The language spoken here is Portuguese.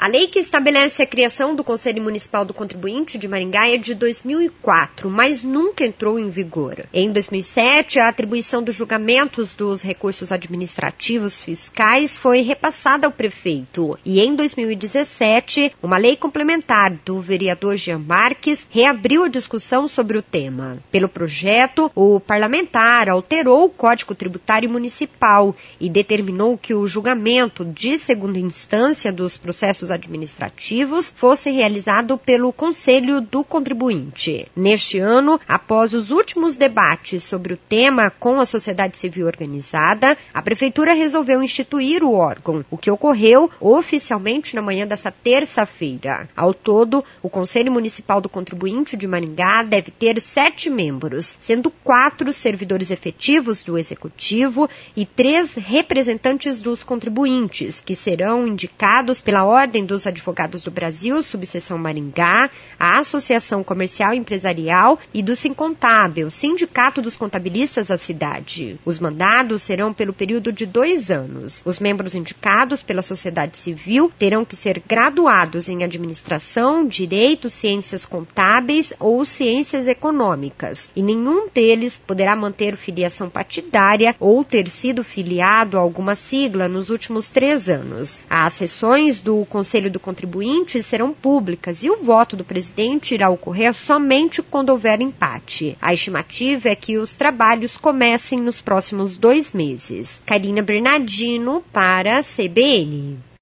A lei que estabelece a criação do Conselho Municipal do Contribuinte de Maringá é de 2004, mas nunca entrou em vigor. Em 2007, a atribuição dos julgamentos dos recursos administrativos fiscais foi repassada ao prefeito. E em 2017, uma lei complementar do vereador Jean Marques reabriu a discussão sobre o tema. Pelo projeto, o parlamentar alterou o Código Tributário Municipal e determinou que o julgamento de segunda instância dos processos administrativos fosse realizado pelo Conselho do Contribuinte. Neste ano, após os últimos debates sobre o tema com a sociedade civil organizada, a Prefeitura resolveu instituir o órgão, o que ocorreu oficialmente na manhã desta terça-feira. Ao todo, o Conselho Municipal do Contribuinte de Maringá deve ter 7 membros, sendo 4 servidores efetivos do Executivo e 3 representantes dos contribuintes, que serão indicados pela Ordem dos Advogados do Brasil, subseção Maringá, a Associação Comercial e Empresarial e do Sincontábil, Sindicato dos Contabilistas da cidade. Os mandados serão pelo período de 2 anos. Os membros indicados pela sociedade civil terão que ser graduados em administração, direito, ciências contábeis ou ciências econômicas, e nenhum deles poderá manter filiação partidária ou ter sido filiado a alguma sigla nos últimos 3 anos. As sessões do Conselho do Contribuinte serão públicas e o voto do presidente irá ocorrer somente quando houver empate. A estimativa é que os trabalhos comecem nos próximos 2 meses. Karina Bernardino para a CBN.